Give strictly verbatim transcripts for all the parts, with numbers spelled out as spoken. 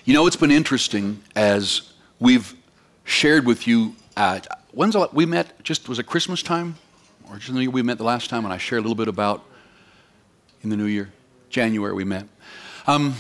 You know, it's been interesting as we've shared with you, uh, when's the, we met, just, was it Christmas time? Or just in the year we met the last time, and I shared a little bit about in the new year, January we met. Um,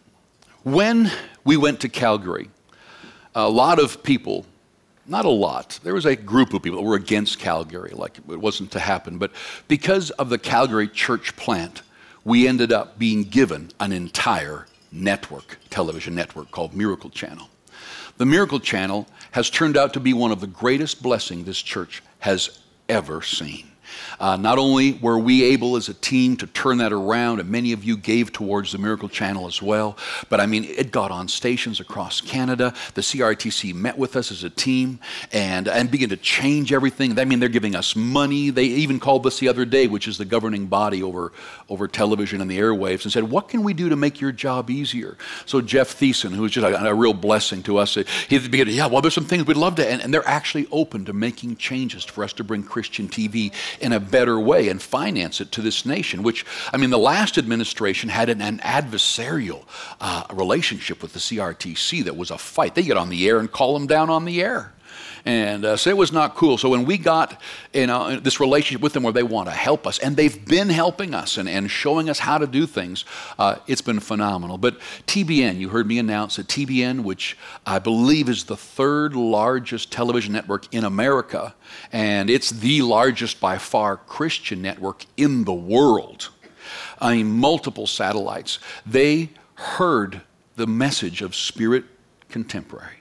when we went to Calgary, a lot of people, not a lot, there was a group of people that were against Calgary, like it wasn't to happen, but because of the Calgary church plant, we ended up being given an entire network, television network called Miracle Channel. The Miracle Channel has turned out to be one of the greatest blessings this church has ever seen. Uh, not only were we able as a team to turn that around, and many of you gave towards the Miracle Channel as well, but I mean, it got on stations across Canada. The C R T C met with us as a team and, and began to change everything. I mean, they're giving us money. They even called us the other day, which is the governing body over, over television and the airwaves, and said, what can we do to make your job easier? So Jeff Thiessen, who was just a, a real blessing to us, he began, yeah, well, there's some things we'd love to, and, and they're actually open to making changes for us to bring Christian T V in a better way and finance it to this nation, which, I mean, the last administration had an, an adversarial uh, relationship with the C R T C that was a fight. They get on the air and call them down on the air. And uh, so it was not cool. So when we got you know, this relationship with them where they want to help us, and they've been helping us and, and showing us how to do things, uh, it's been phenomenal. But T B N, you heard me announce that T B N, which I believe is the third largest television network in America, and it's the largest by far Christian network in the world. I mean, multiple satellites. They heard the message of Spirit Contemporary.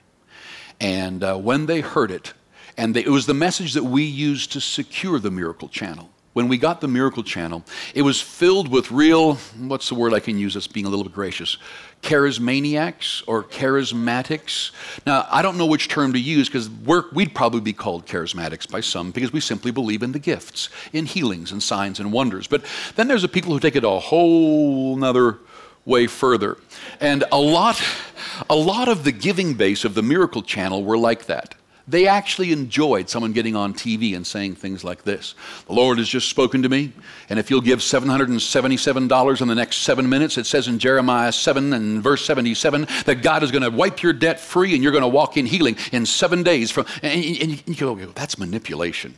And uh, when they heard it, and they, it was the message that we used to secure the Miracle Channel. When we got the Miracle Channel, it was filled with real, what's the word I can use that's being a little bit gracious, charismaniacs or charismatics. Now, I don't know which term to use because we'd probably be called charismatics by some because we simply believe in the gifts, in healings and signs and wonders. But then there's the people who take it a whole nother way further. And a lot, a lot of the giving base of the Miracle Channel were like that. They actually enjoyed someone getting on T V and saying things like this. The Lord has just spoken to me, and if you'll give seven hundred seventy-seven dollars in the next seven minutes, it says in Jeremiah seven and verse seventy-seven that God is going to wipe your debt free and you're going to walk in healing in seven days. From, and, and you go, that's manipulation.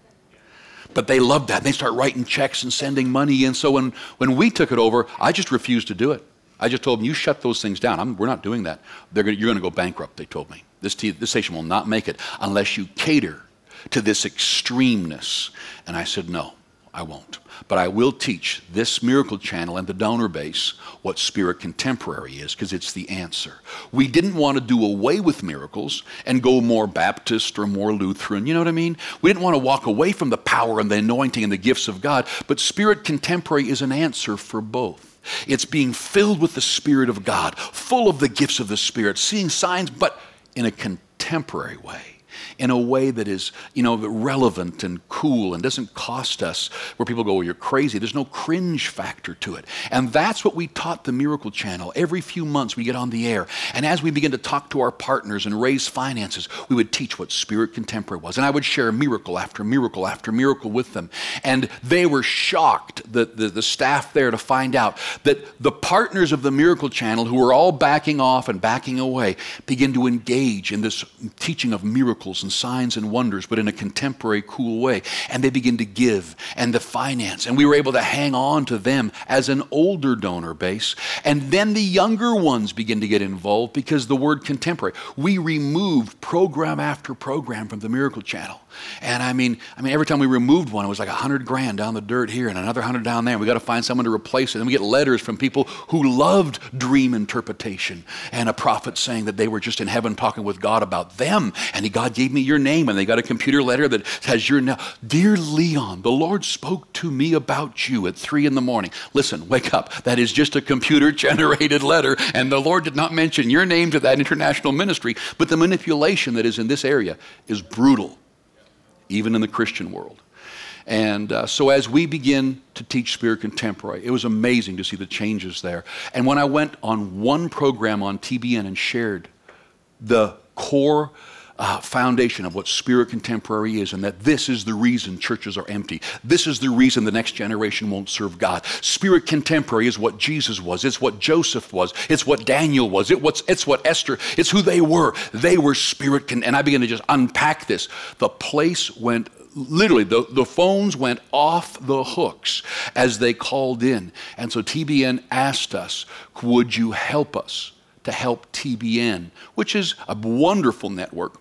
But they loved that. They start writing checks and sending money in. So when, when we took it over, I just refused to do it. I just told them, you shut those things down. I'm, we're not doing that. They're gonna, you're going to go bankrupt, they told me. This, t- this station will not make it unless you cater to this extremeness. And I said, no, I won't. But I will teach this Miracle Channel and the donor base what Spirit Contemporary is, because it's the answer. We didn't want to do away with miracles and go more Baptist or more Lutheran, you know what I mean? We didn't want to walk away from the power and the anointing and the gifts of God, but Spirit Contemporary is an answer for both. It's being filled with the Spirit of God, full of the gifts of the Spirit, seeing signs, but in a contemporary way. In a way that is, you know, relevant and cool and doesn't cost us, where people go, well, you're crazy. There's no cringe factor to it. And that's what we taught the Miracle Channel. Every few months we get on the air. And as we begin to talk to our partners and raise finances, we would teach what Spirit Contemporary was. And I would share miracle after miracle after miracle with them. And they were shocked, the, the, the staff there, to find out that the partners of the Miracle Channel, who were all backing off and backing away, begin to engage in this teaching of miracles and signs and wonders, but in a contemporary, cool way. And they begin to give and the finance. And we were able to hang on to them as an older donor base. And then the younger ones begin to get involved because the word contemporary. We removed program after program from the Miracle Channel. And I mean, I mean, every time we removed one, it was like a hundred grand down the dirt here and another hundred down there. We got to find someone to replace it. And we get letters from people who loved dream interpretation and a prophet saying that they were just in heaven talking with God about them. And he, God gave me your name, and they got a computer letter that has your name. Dear Leon, the Lord spoke to me about you at three in the morning. Listen, wake up. That is just a computer-generated letter, and the Lord did not mention your name to that international ministry. But the manipulation that is in this area is brutal, even in the Christian world. And uh, so as we begin to teach Spirit Contemporary, it was amazing to see the changes there. And when I went on one program on T B N and shared the core uh, foundation of what Spirit Contemporary is, and that this is the reason churches are empty. This is the reason the next generation won't serve God. Spirit Contemporary is what Jesus was. It's what Joseph was. It's what Daniel was. It what's, it's what Esther, it's who they were. They were Spirit Con- And I began to just unpack this. The place went, literally, the, the phones went off the hooks as they called in. And so T B N asked us, would you help us to help T B N, which is a wonderful network.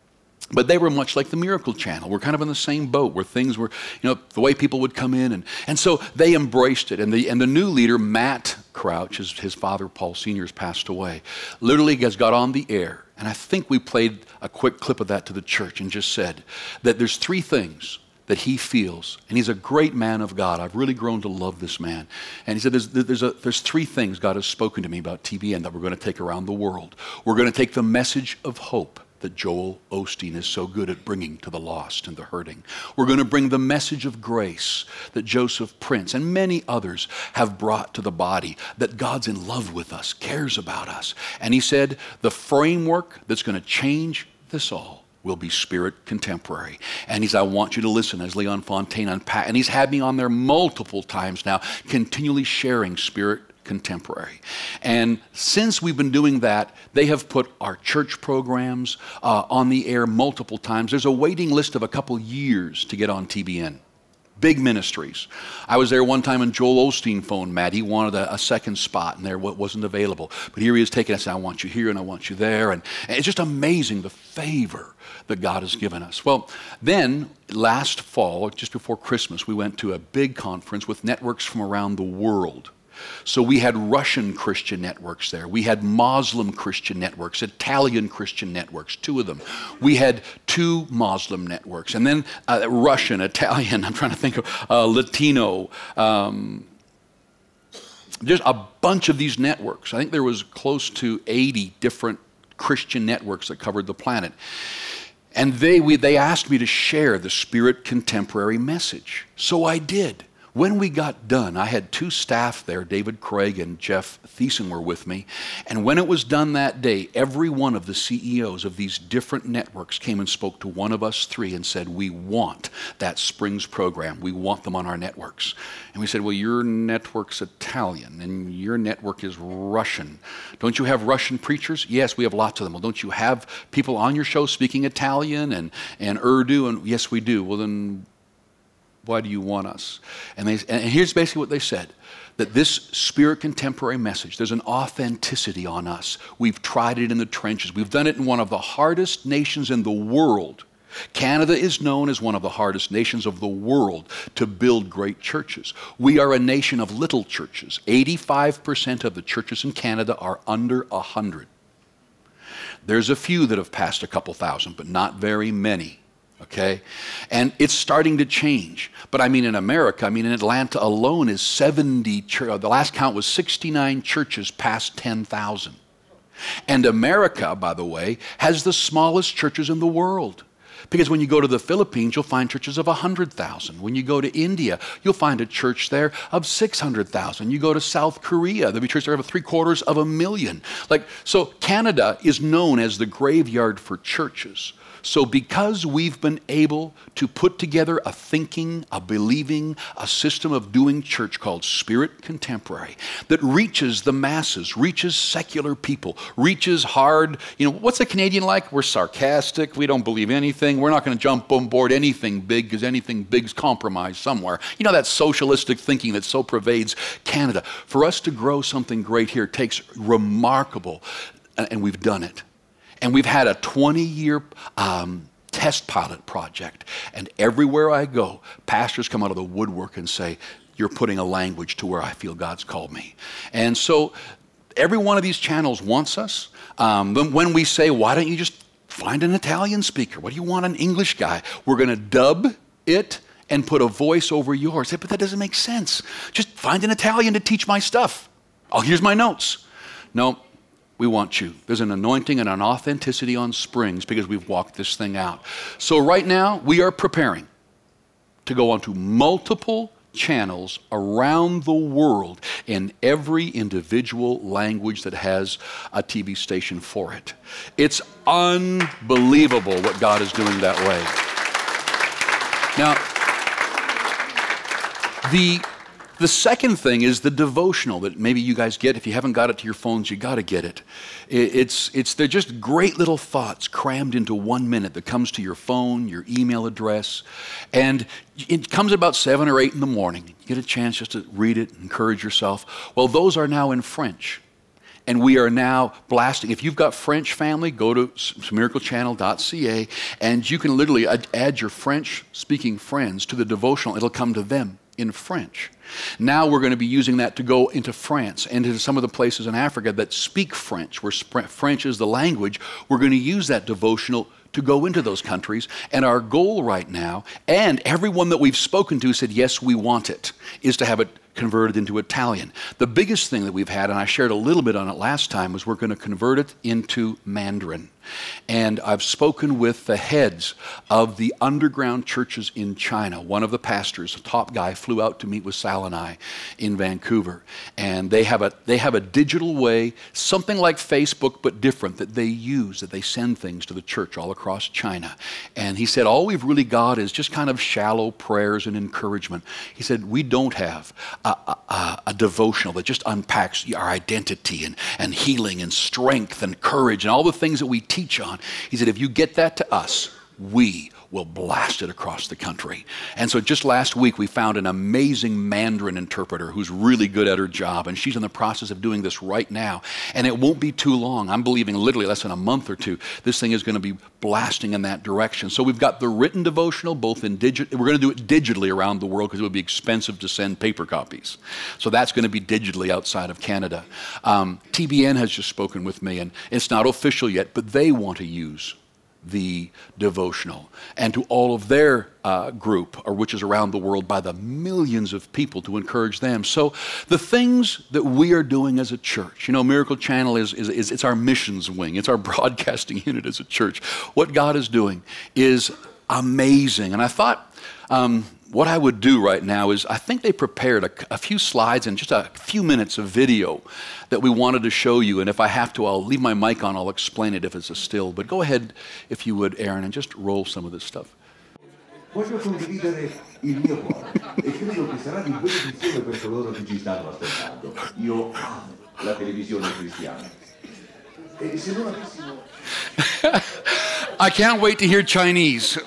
But they were much like the Miracle Channel. We're kind of in the same boat where things were, you know, the way people would come in. And, and so they embraced it. And the, and the new leader, Matt Crouch, his, his father, Paul Senior, has passed away, literally has got on the air. And I think we played a quick clip of that to the church and just said that there's three things that he feels. And he's a great man of God. I've really grown to love this man. And he said, there's, there's, a, there's three things God has spoken to me about T B N that we're going to take around the world. We're going to take the message of hope that Joel Osteen is so good at bringing to the lost and the hurting. We're going to bring the message of grace that Joseph Prince and many others have brought to the body, that God's in love with us, cares about us. And he said, the framework that's going to change this all will be Spirit Contemporary. And he's, I want you to listen as Leon Fontaine unpack. And he's had me on there multiple times now, continually sharing Spirit Contemporary. And since we've been doing that, they have put our church programs uh, on the air multiple times. There's a waiting list of a couple years to get on T B N. Big ministries. I was there one time and Joel Osteen phoned Matt. He wanted a, a second spot and there wasn't available. But here he is taking us, I want you here and I want you there. And, and it's just amazing the favor that God has given us. Well, then last fall, just before Christmas, we went to a big conference with networks from around the world. So we had Russian Christian networks there. We had Muslim Christian networks, Italian Christian networks, two of them. We had two Muslim networks, and then uh, Russian, Italian, I'm trying to think of uh, Latino, um, just a bunch of these networks. I think there was close to eighty different Christian networks that covered the planet. And they, we, they asked me to share the Spirit Contemporary message. So I did. When we got done, I had two staff there, David Craig and Jeff Thiessen were with me. And when it was done that day, every one of the C E Os of these different networks came and spoke to one of us three and said, we want that Springs program. We want them on our networks. And we said, well, your network's Italian and your network is Russian. Don't you have Russian preachers? Yes, we have lots of them. Well, don't you have people on your show speaking Italian and, and Urdu? And yes, we do. Well, then why do you want us? And, they, and here's basically what they said, that this Spirit Contemporary message, there's an authenticity on us. We've tried it in the trenches. We've done it in one of the hardest nations in the world. Canada is known as one of the hardest nations of the world to build great churches. We are a nation of little churches. eighty-five percent of the churches in Canada are under one hundred. There's a few that have passed a couple thousand, but not very many. Okay? And it's starting to change. But I mean in America, I mean in Atlanta alone is seventy, the last count was sixty-nine churches past ten thousand. And America, by the way, has the smallest churches in the world. Because when you go to the Philippines, you'll find churches of one hundred thousand. When you go to India, you'll find a church there of six hundred thousand. You go to South Korea, there'll be churches there of three quarters of a million. Like, so Canada is known as the graveyard for churches. So because we've been able to put together a thinking, a believing, a system of doing church called Spirit Contemporary that reaches the masses, reaches secular people, reaches hard, you know, what's a Canadian like? We're sarcastic, we don't believe anything, we're not going to jump on board anything big because anything big's compromised somewhere. You know, that socialistic thinking that so pervades Canada. For us to grow something great here takes remarkable, and we've done it. And we've had a twenty-year um, test pilot project. And everywhere I go, pastors come out of the woodwork and say, you're putting a language to where I feel God's called me. And so every one of these channels wants us. Um, when we say, why don't you just find an Italian speaker? What do you want an English guy? We're going to dub it and put a voice over yours. But that doesn't make sense. Just find an Italian to teach my stuff. Oh, here's my notes. No. We want you. There's an anointing and an authenticity on Springs because we've walked this thing out. So right now, we are preparing to go onto multiple channels around the world in every individual language that has a T V station for it. It's unbelievable what God is doing that way. Now, the The second thing is the devotional that maybe you guys get. If you haven't got it to your phones, you got to get it. It's, it's, they're just great little thoughts crammed into one minute that comes to your phone, your email address. And it comes about seven or eight in the morning. You get a chance just to read it, encourage yourself. Well, those are now in French. And we are now blasting. If you've got French family, go to miracle channel dot c a and you can literally add your French-speaking friends to the devotional. It'll come to them in French. Now we're going to be using that to go into France and into some of the places in Africa that speak French, where French is the language. We're going to use that devotional to go into those countries. And our goal right now, and everyone that we've spoken to said, yes, we want it, is to have it converted into Italian. The biggest thing that we've had, and I shared a little bit on it last time, was we're going to convert it into Mandarin. And I've spoken with the heads of the underground churches in China. One of the pastors, a top guy, flew out to meet with Sal and I in Vancouver. And they have a they have a digital way, something like Facebook, but different, that they use, that they send things to the church all across China. And he said, all we've really got is just kind of shallow prayers and encouragement. He said, we don't have a, a, a devotional that just unpacks our identity and, and healing and strength and courage and all the things that we teach on. He said, if you get that to us, we will blast it across the country. And so just last week, we found an amazing Mandarin interpreter who's really good at her job, and she's in the process of doing this right now. And it won't be too long. I'm believing literally less than a month or two, this thing is going to be blasting in that direction. So we've got the written devotional, both in digital. We're going to do it digitally around the world because it would be expensive to send paper copies. So that's going to be digitally outside of Canada. Um, T B N has just spoken with me, and it's not official yet, but they want to use the devotional, and to all of their uh, group, or which is around the world by the millions of people, to encourage them. So the things that we are doing as a church, you know, Miracle Channel is, is, is it's our missions wing, it's our broadcasting unit as a church. What God is doing is amazing. And I thought um, what I would do right now is, I think they prepared a, a few slides and just a few minutes of video that we wanted to show you. And if I have to, I'll leave my mic on, I'll explain it if it's a still. But go ahead, if you would, Aaron, and just roll some of this stuff. Voglio condividere il mio cuore e credo che sarà di benedizione per coloro che ci stanno ascoltando. Io amo la televisione cristiana. E se non avessimo... I can't wait to hear Chinese.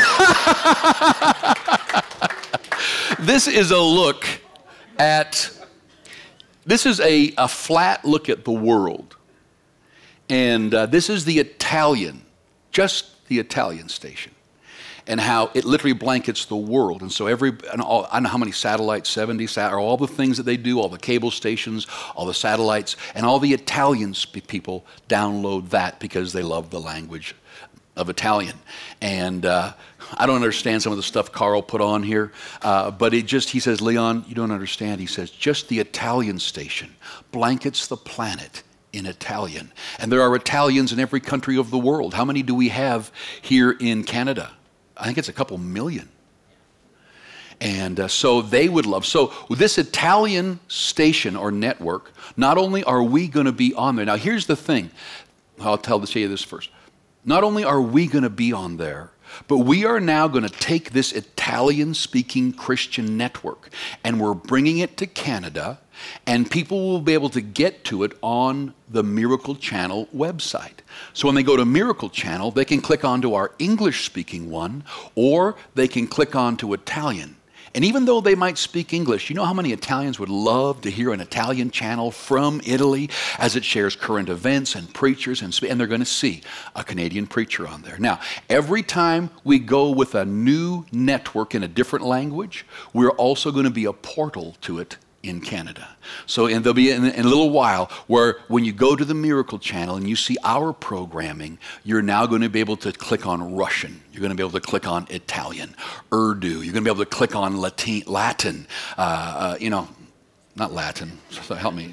This is a look at, this is a, a flat look at the world. And uh, this is the Italian, just the Italian station, and how it literally blankets the world. And so every, and all, I don't know how many satellites, seventy, sat, or all the things that they do, all the cable stations, all the satellites, and all the Italian sp- people download that because they love the language of Italian. And uh, I don't understand some of the stuff Carl put on here, uh, but it just, he says, Leon, you don't understand. He says, just the Italian station blankets the planet in Italian. And there are Italians in every country of the world. How many do we have here in Canada? I think it's a couple million. And uh, so they would love, so this Italian station or network, not only are we going to be on there, now here's the thing, I'll tell, tell you this first. Not only are we going to be on there, but we are now going to take this Italian-speaking Christian network, and we're bringing it to Canada, and people will be able to get to it on the Miracle Channel website. So when they go to Miracle Channel, they can click onto our English-speaking one, or they can click onto Italian. And even though they might speak English, you know how many Italians would love to hear an Italian channel from Italy as it shares current events and preachers, and, and they're going to see a Canadian preacher on there. Now, every time we go with a new network in a different language, we're also going to be a portal to it in Canada. So, and there'll be in, in a little while where when you go to the Miracle Channel and you see our programming, you're now going to be able to click on Russian. You're going to be able to click on Italian, Urdu. You're going to be able to click on Latin, Latin uh, uh, you know, not Latin, so help me,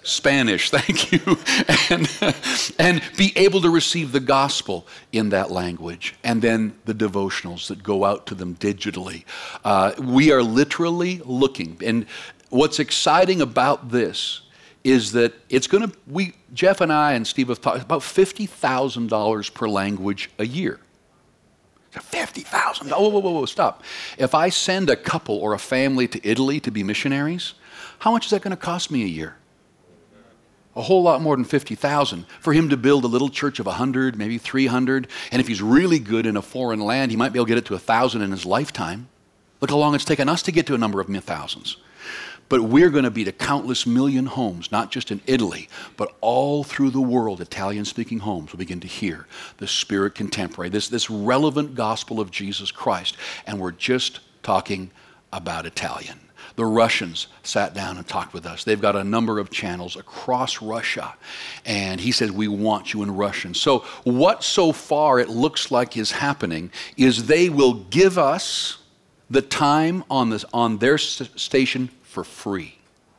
Spanish, thank you, and, and be able to receive the gospel in that language, and then the devotionals that go out to them digitally. Uh, we are literally looking, and what's exciting about this is that it's going to, we, Jeff and I and Steve have talked about fifty thousand dollars per language a year. fifty thousand dollars, whoa, whoa, whoa, whoa, stop. If I send a couple or a family to Italy to be missionaries, how much is that going to cost me a year? A whole lot more than fifty thousand dollars for him to build a little church of one hundred, maybe three hundred, and if he's really good in a foreign land, he might be able to get it to one thousand in his lifetime. Look how long it's taken us to get to a number of thousands. But we're going to be to countless million homes, not just in Italy, but all through the world, Italian-speaking homes will begin to hear the Spirit contemporary, this, this relevant gospel of Jesus Christ. And we're just talking about Italian. The Russians sat down and talked with us. They've got a number of channels across Russia. And he says, we want you in Russian. So what so far it looks like is happening is they will give us the time on, this, on their st- station for free.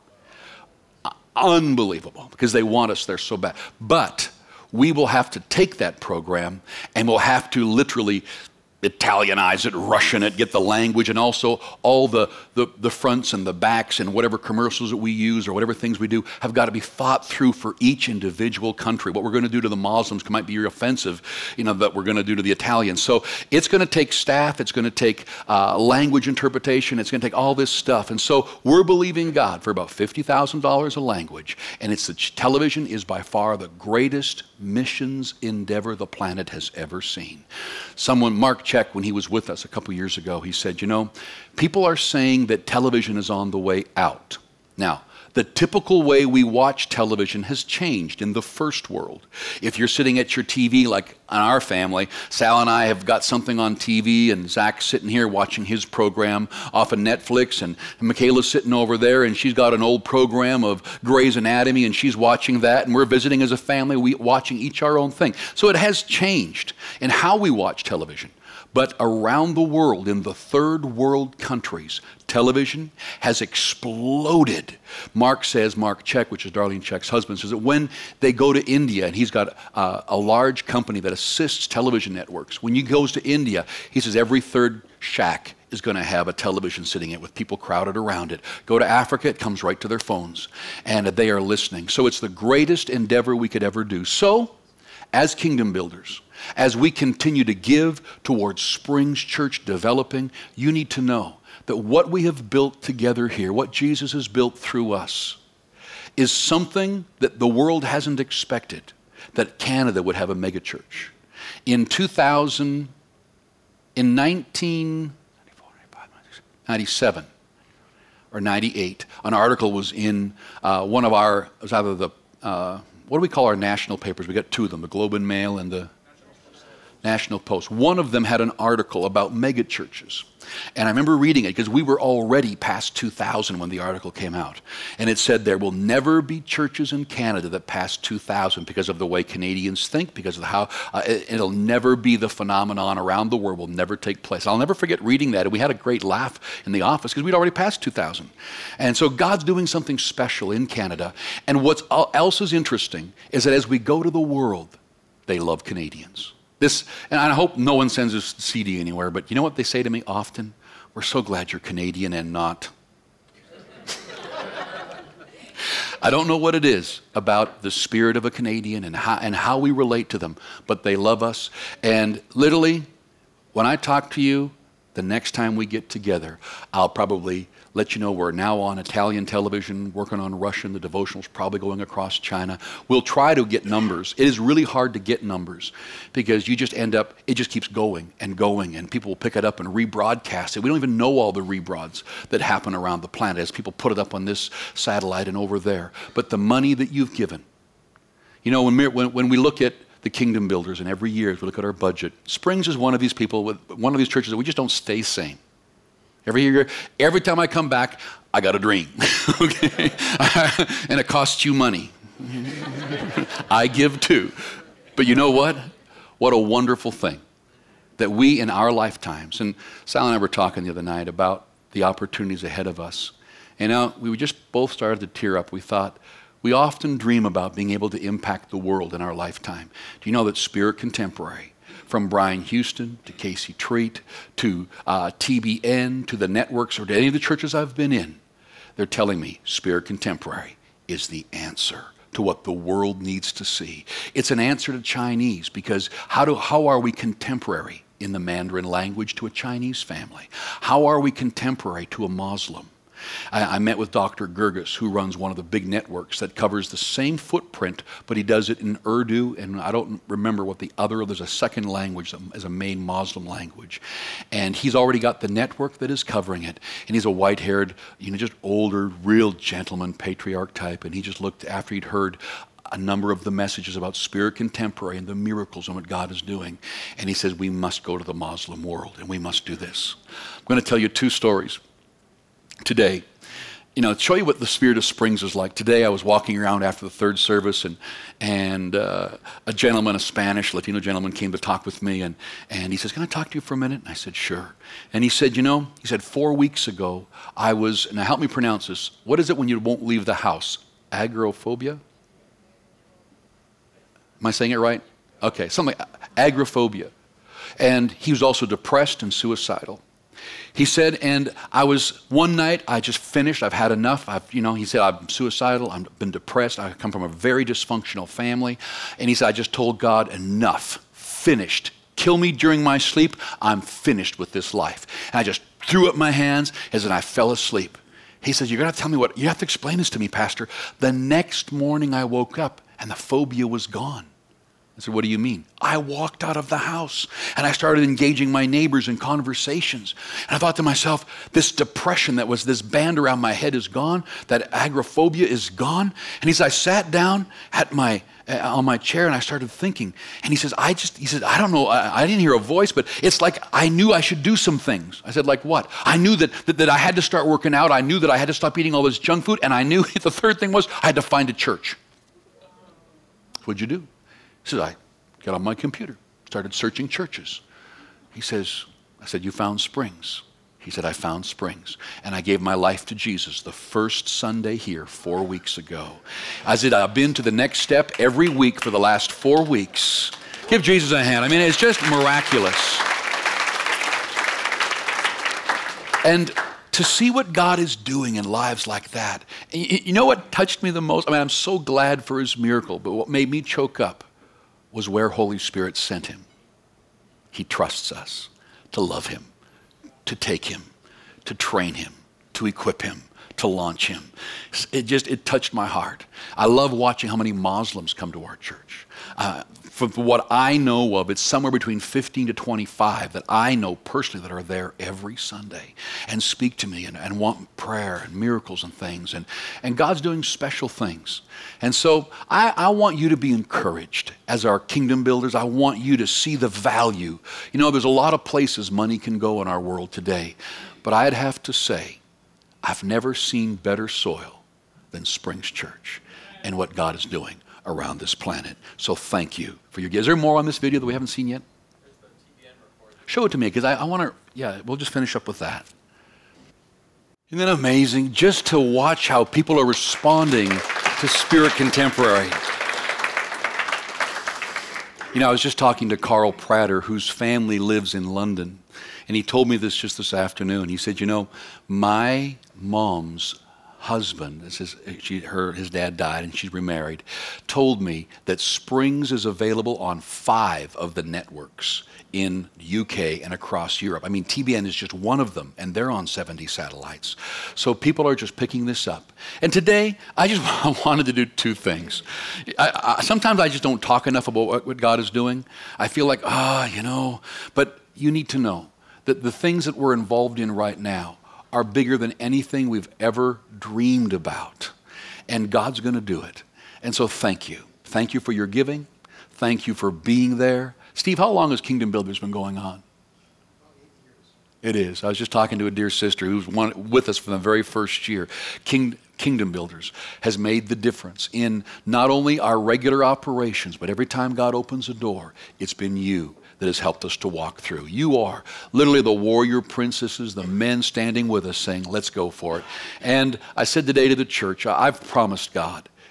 Unbelievable, because they want us there so bad. But we will have to take that program and we'll have to literally Italianize it, Russian it, get the language, and also all the, the, the fronts and the backs and whatever commercials that we use or whatever things we do have got to be thought through for each individual country. What we're going to do to the Muslims might be offensive, you know, that we're going to do to the Italians. So it's going to take staff, it's going to take uh, language interpretation, it's going to take all this stuff. And so we're believing God for about fifty thousand dollars a language, and it's the television is by far the greatest missions endeavor the planet has ever seen. Someone, Mark Check, when he was with us a couple years ago, he said, you know, people are saying that television is on the way out. Now, the typical way we watch television has changed in the first world. If you're sitting at your T V, like in our family, Sal and I have got something on T V, and Zach's sitting here watching his program off of Netflix, and Michaela's sitting over there, and she's got an old program of Grey's Anatomy, and she's watching that, and we're visiting as a family, we watching each our own thing. So it has changed in how we watch television. But around the world, in the third world countries, television has exploded. Mark says, Mark Check, which is Darlene Check's husband, says that when they go to India, and he's got uh, a large company that assists television networks, when he goes to India, he says every third shack is going to have a television sitting in it with people crowded around it. Go to Africa, it comes right to their phones, and they are listening. So it's the greatest endeavor we could ever do. So, as kingdom builders, as we continue to give towards Springs Church developing, you need to know that what we have built together here, what Jesus has built through us, is something that the world hasn't expected, that Canada would have a megachurch. In two thousand, in nineteen ninety-seven or ninety-eight, an article was in uh, one of our, it was either the, uh, what do we call our national papers? We got two of them, the Globe and Mail and the National Post. One of them had an article about megachurches. And I remember reading it because we were already past two thousand when the article came out. And it said there will never be churches in Canada that pass two thousand because of the way Canadians think, because of how uh, it, it'll never be the phenomenon around the world, will never take place. I'll never forget reading that. And we had a great laugh in the office because we'd already passed two thousand. And so God's doing something special in Canada. And what else is interesting is that as we go to the world, they love Canadians. This, and I hope no one sends this C D anywhere, but you know what they say to me often? We're so glad you're Canadian and not. I don't know what it is about the spirit of a Canadian and how, and how we relate to them, but they love us. And literally, when I talk to you, the next time we get together, I'll probably let you know we're now on Italian television, working on Russian. The devotional's probably going across China. We'll try to get numbers. It is really hard to get numbers because you just end up, it just keeps going and going, and people will pick it up and rebroadcast it. We don't even know all the rebroads that happen around the planet as people put it up on this satellite and over there. But the money that you've given, you know, when, when, when we look at the kingdom builders, and every year as we look at our budget, Springs is one of these people, with one of these churches that we just don't stay same. Every year, every time I come back, I got a dream, okay? And it costs you money. I give too. But you know what? What a wonderful thing that we in our lifetimes, and Sal and I were talking the other night about the opportunities ahead of us. And now we just both started to tear up. We thought, We often dream about being able to impact the world in our lifetime. Do you know that Spirit Contemporary, from Brian Houston to Casey Treat to uh, T B N to the networks or to any of the churches I've been in, they're telling me Spirit Contemporary is the answer to what the world needs to see. It's an answer to Chinese, because how do how are we contemporary in the Mandarin language to a Chinese family? How are we contemporary to a Muslim? I, I met with Doctor Gerges, who runs one of the big networks that covers the same footprint, but he does it in Urdu, and I don't remember what the other, there's a second language as a main Muslim language. And he's already got the network that is covering it. And he's a white-haired, you know, just older, real gentleman, patriarch type, and he just looked after he'd heard a number of the messages about Spirit Contemporary and the miracles and what God is doing. And he says, we must go to the Muslim world, and we must do this. I'm going to tell you two stories today, you know, show you what the Spirit of Springs is like. Today I was walking around after the third service, and and uh, a gentleman, a Spanish, Latino gentleman, came to talk with me, and, and he says, can I talk to you for a minute? And I said, sure. And he said, you know, he said, four weeks ago I was, now help me pronounce this, what is it when you won't leave the house? Agoraphobia? Am I saying it right? Okay, something like agoraphobia. And he was also depressed and suicidal. He said, and I was, one night, I just finished, I've had enough. I've, you know, he said, I'm suicidal, I've been depressed, I come from a very dysfunctional family. And he said, I just told God, enough, finished. Kill me during my sleep, I'm finished with this life. And I just threw up my hands as in I fell asleep. He says, you're going to tell me what, you have to explain this to me, Pastor. The next morning I woke up and the phobia was gone. I said, what do you mean? I walked out of the house and I started engaging my neighbors in conversations. And I thought to myself, this depression that was this band around my head is gone. That agoraphobia is gone. And he said, I sat down at my uh, on my chair and I started thinking. And he says, I just, he said, I don't know, I, I didn't hear a voice, but it's like I knew I should do some things. I said, like what? I knew that, that, that I had to start working out. I knew that I had to stop eating all this junk food. And I knew the third thing was I had to find a church. What'd you do? He says, I got on my computer, started searching churches. He says, I said, you found Springs. He said, I found Springs. And I gave my life to Jesus the first Sunday here four weeks ago. I said, I've been to the next step every week for the last four weeks. Give Jesus a hand. I mean, it's just miraculous. And to see what God is doing in lives like that. You know what touched me the most? I mean, I'm so glad for his miracle, but what made me choke up was where Holy Spirit sent him. He trusts us to love him, to take him, to train him, to equip him, to launch him. It just, it touched my heart. I love watching how many Muslims come to our church. Uh, from what I know of, it's somewhere between fifteen to twenty-five that I know personally that are there every Sunday and speak to me and, and want prayer and miracles and things. And, and God's doing special things. And so I, I want you to be encouraged as our kingdom builders. I want you to see the value. You know, there's a lot of places money can go in our world today. But I'd have to say, I've never seen better soil than Springs Church and what God is doing around this planet. So thank you for your gift. Is there more on this video that we haven't seen yet? There's the T B N report. Show it to me, because I, I want to, yeah, we'll just finish up with that. Isn't that amazing? Just to watch how people are responding to Spirit Contemporary. You know, I was just talking to Carl Prater, whose family lives in London, and he told me this just this afternoon. He said, you know, my mom's husband, this is, she, her, his dad died and she's remarried, told me that Springs is available on five of the networks in U K and across Europe. I mean, T B N is just one of them, and they're on seventy satellites. So people are just picking this up. And today, I just wanted to do two things. I, I, sometimes I just don't talk enough about what, what God is doing. I feel like, ah, you know, but you need to know that the things that we're involved in right now are bigger than anything we've ever dreamed about. And God's going to do it. And so thank you. Thank you for your giving. Thank you for being there. Steve, how long has Kingdom Builders been going on? It is. I was just talking to a dear sister who's one, with us from the very first year. King, Kingdom Builders has made the difference in not only our regular operations, but every time God opens a door, it's been you that has helped us to walk through. You are literally the warrior princesses, the men standing with us saying, let's go for it. And I said today to the church, I've promised God,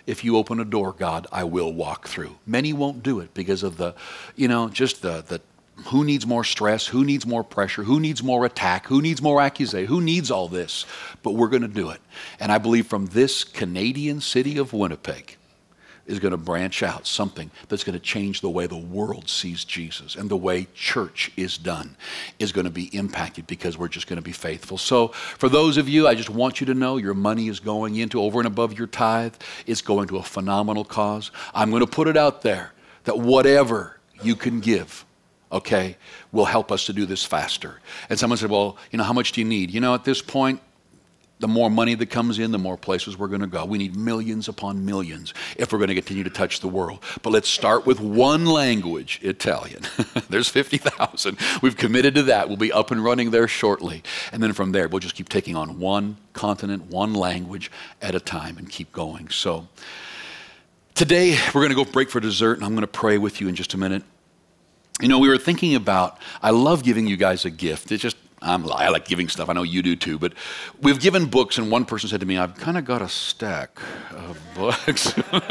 if you open a door, God, I will walk through. Many won't do it because of the, you know, just the, the who needs more stress, who needs more pressure, who needs more attack, who needs more accusation, who needs all this? But we're going to do it. And I believe from this Canadian city of Winnipeg is going to branch out something that's going to change the way the world sees Jesus, and the way church is done is going to be impacted because we're just going to be faithful. So for those of you, I just want you to know your money is going into, over and above your tithe, it's going to a phenomenal cause. I'm going to put it out there that whatever you can give, okay, will help us to do this faster. And someone said, well, you know, how much do you need? You know, at this point, the more money that comes in, the more places we're going to go. We need millions upon millions if we're going to continue to touch the world. But let's start with one language, Italian. There's fifty thousand. We've committed to that. We'll be up and running there shortly. And then from there, we'll just keep taking on one continent, one language at a time and keep going. So today, we're going to go break for dessert, and I'm going to pray with you in just a minute. You know, we were thinking about, I love giving you guys a gift. It's just, I'm, I like giving stuff. I know you do too. But we've given books, and one person said to me, I've kind of got a stack of books.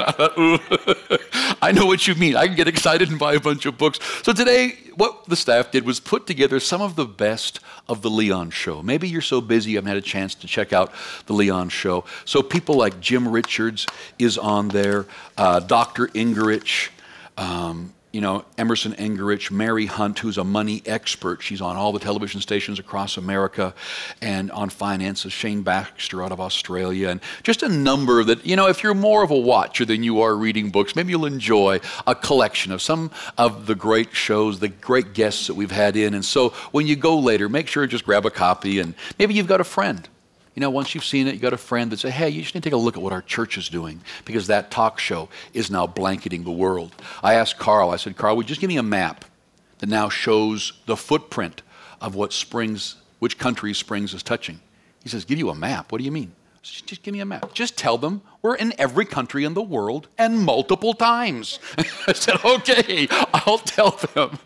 I know what you mean. I can get excited and buy a bunch of books. So today, what the staff did was put together some of the best of the Leon Show. Maybe you're so busy you haven't had a chance to check out the Leon Show. So people like Jim Richards is on there, uh, Doctor Ingerich, um, you know, Emerson Engerich, Mary Hunt, who's a money expert. She's on all the television stations across America, and on finances, Shane Baxter out of Australia, and just a number that, you know, if you're more of a watcher than you are reading books, maybe you'll enjoy a collection of some of the great shows, the great guests that we've had in. And so when you go later, make sure to just grab a copy, and maybe you've got a friend. You know, once you've seen it, you got a friend that says, hey, you just need to take a look at what our church is doing, because that talk show is now blanketing the world. I asked Carl, I said, Carl, would you just give me a map that now shows the footprint of what Springs, which country Springs is touching? He says, give you a map? What do you mean? Just, just give me a map. Just tell them we're in every country in the world and multiple times. I said, okay, I'll tell them.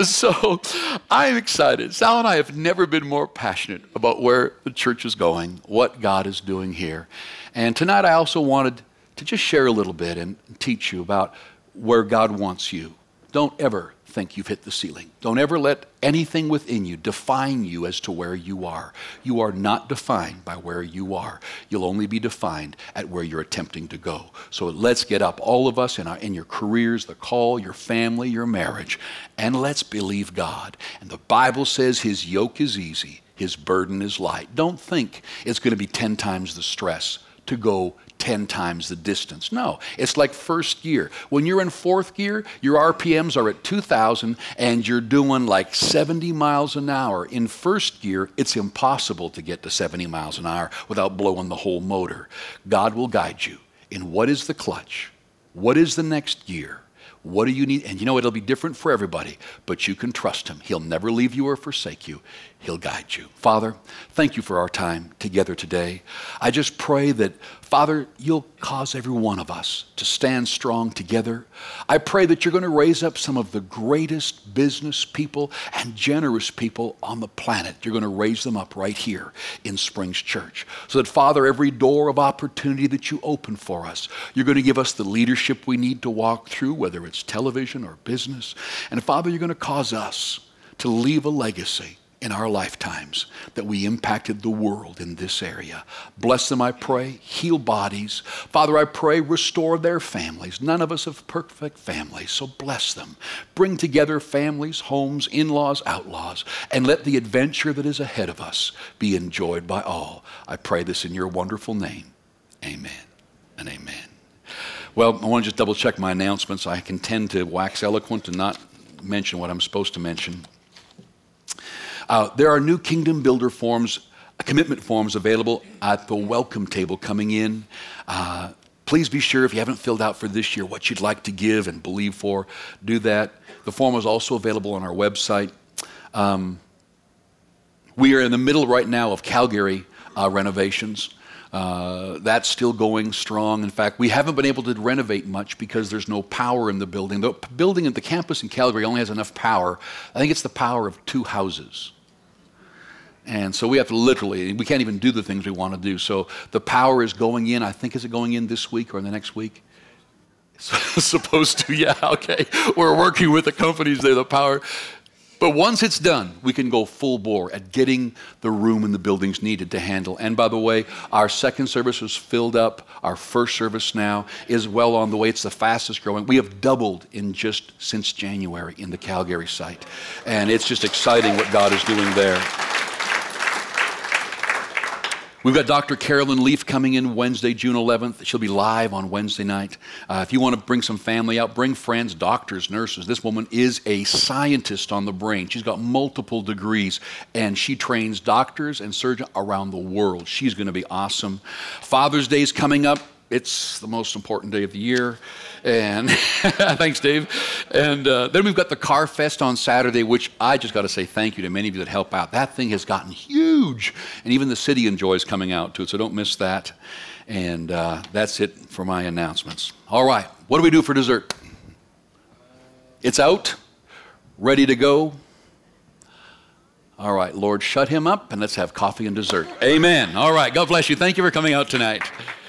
So I'm excited. Sal and I have never been more passionate about where the church is going, what God is doing here. And tonight I also wanted to just share a little bit and teach you about where God wants you. Don't ever think you've hit the ceiling. Don't ever let anything within you define you as to where you are. You are not defined by where you are. You'll only be defined at where you're attempting to go. So let's get up, all of us, in, our, in your careers, the call, your family, your marriage, and let's believe God. And the Bible says his yoke is easy, his burden is light. Don't think it's going to be ten times the stress to go ten times the distance. No, it's like first gear. When you're in fourth gear, your R P Ms are at two thousand and you're doing like seventy miles an hour. In first gear, it's impossible to get to seventy miles an hour without blowing the whole motor. God will guide you in what is the clutch, what is the next gear, what do you need? And you know, it'll be different for everybody, but you can trust him. He'll never leave you or forsake you. He'll guide you. Father, thank you for our time together today. I just pray that, Father, you'll cause every one of us to stand strong together. I pray that you're going to raise up some of the greatest business people and generous people on the planet. You're going to raise them up right here in Springs Church. So that, Father, every door of opportunity that you open for us, you're going to give us the leadership we need to walk through, whether it's television or business. And Father, you're going to cause us to leave a legacy in our lifetimes that we impacted the world in this area. Bless them, I pray. Heal bodies. Father, I pray, restore their families. None of us have perfect families, so bless them. Bring together families, homes, in-laws, outlaws, and let the adventure that is ahead of us be enjoyed by all. I pray this in your wonderful name. Amen and amen. Well, I want to just double check my announcements. I can tend to wax eloquent and not mention what I'm supposed to mention. Uh, there are new Kingdom Builder forms, uh, commitment forms available at the welcome table coming in. Uh, please be sure, if you haven't filled out for this year what you'd like to give and believe for, do that. The form is also available on our website. Um, we are in the middle right now of Calgary uh, renovations. Uh, that's still going strong. In fact, we haven't been able to renovate much because there's no power in the building. The p- building at the campus in Calgary only has enough power. I think it's the power of two houses. And so we have to literally, we can't even do the things we want to do. So the power is going in. I think, is it going in this week or in the next week? It's supposed to, yeah, okay. We're working with the companies there, the power. But once it's done, we can go full bore at getting the room and the buildings needed to handle. And by the way, our second service is filled up. Our first service now is well on the way. It's the fastest growing. We have doubled in just since January in the Calgary site. And it's just exciting what God is doing there. We've got Doctor Carolyn Leaf coming in Wednesday, June eleventh. She'll be live on Wednesday night. Uh, if you want to bring some family out, bring friends, doctors, nurses. This woman is a scientist on the brain. She's got multiple degrees, and she trains doctors and surgeons around the world. She's going to be awesome. Father's Day is coming up. It's the most important day of the year. And thanks, Dave. And uh, then we've got the Car Fest on Saturday, which I just got to say thank you to many of you that help out. That thing has gotten huge. And even the city enjoys coming out to it, so don't miss that. And uh, that's it for my announcements. All right, what do we do for dessert? It's out, ready to go. All right, Lord, shut him up, and let's have coffee and dessert. Amen. All right, God bless you. Thank you for coming out tonight.